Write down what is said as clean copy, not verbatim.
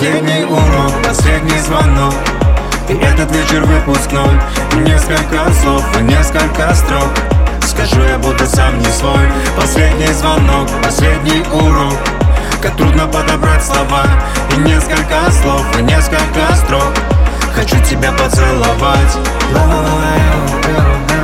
Последний урок, последний звонок, и этот вечер выпускной. Несколько слов и несколько строк, скажу, я буду сам не свой. Последний звонок, последний урок, как трудно подобрать слова. И несколько слов, и несколько строк, хочу тебя поцеловать.